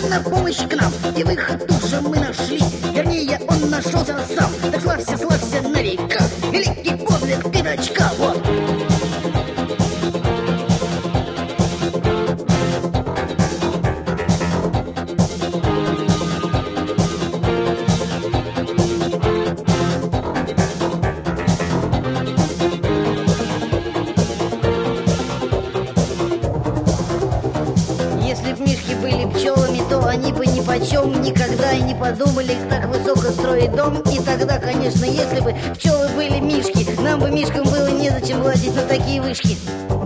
на помощь к нам, и выход тут же мы нашли. Вернее, он нашелся сам. Так славься, славься на века, великий подвиг пятачка. Вот. Если б мишки были пчелами, то они бы ни почем никогда и не подумали так высоко строить дом. И тогда, конечно, если бы пчелы были мишки, нам бы мишкам было незачем лазить на такие вышки.